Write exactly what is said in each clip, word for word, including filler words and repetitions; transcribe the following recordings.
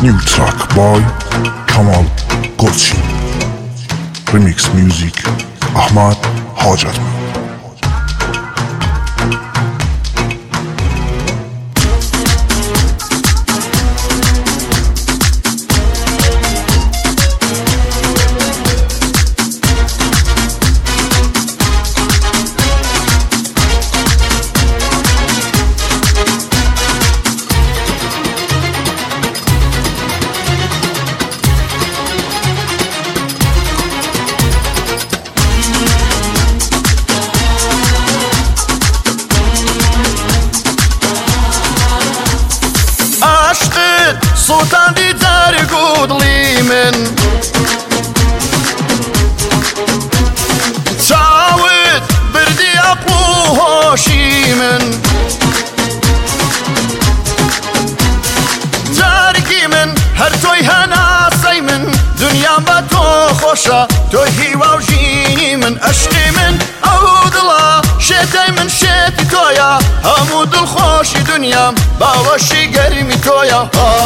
New track by Kamal Gorchi. Remix music Ahmad Hajatman. سلطان دی دەرگو دڵی من چاوت بردی عەقڵ و هۆشی من دەرگی من هەر تۆی هەناسەی من دنیام بە تۆ خۆشە تۆی هیوا و ژینی من عەشقی من ئەو دڵە شێتەی من شێتی تۆیە هەموو دڵخۆشی دنیام باوەشی گەرمی تۆیە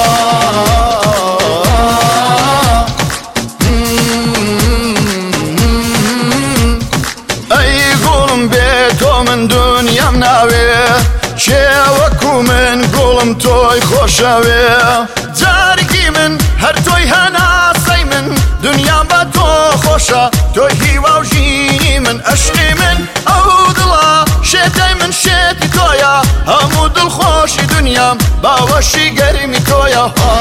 ئەی گوڵم بێ تۆ من دنیام ناوێ کێ وەکو من گوڵم تۆی خۆشەوێ جارێکی من هەر تۆی هەناسەی من دنیام بە تۆ خۆشە تۆی هیوا و ژینی من عەشقی من ئەو دڵە شێتەی من شێتی تۆیە هەموو دڵخۆشی دنیام باوەشی گەرمی تۆیە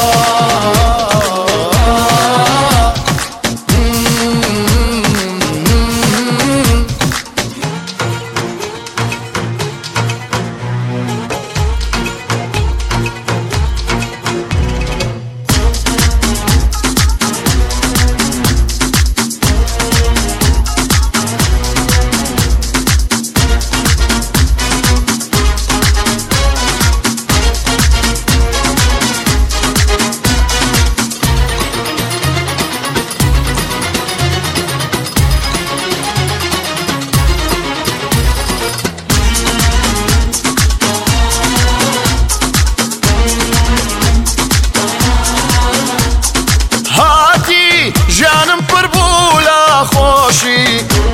ژیانم پڕ بوو لە خۆشی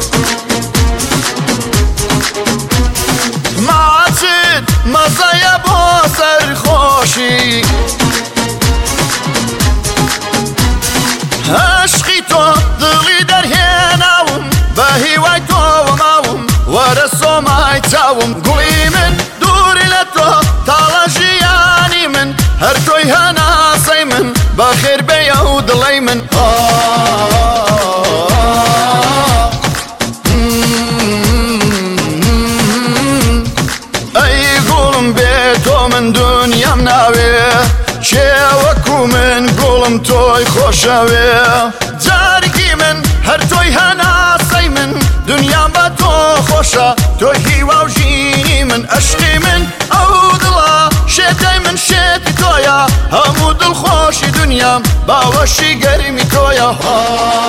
ماچت مەزەیە بۆ سەرخۆشی عەشقی تۆ دڵی دەرهێناوم بە هیوای تۆوە ماوم وەرە سۆمای چاوم گوڵی من دووری لە تۆ تاڵە ژیانی من هەر تۆی هەناسەی من بەخێر بێیە و دڵەی من ئەی گوڵم بێ تۆ من دنیام ناوێ کێ وەکو من گوڵم تۆی خۆشەوێ جارێکی من هەر تۆی هەناسەی من دنیام بە تۆ خۆشە تۆی هیوا و ژینی من عەشقی من ئەو دڵە شێتەی من شێتی تۆیە هەموو دڵخۆشی دنیام باوەشی گەرمی تۆیە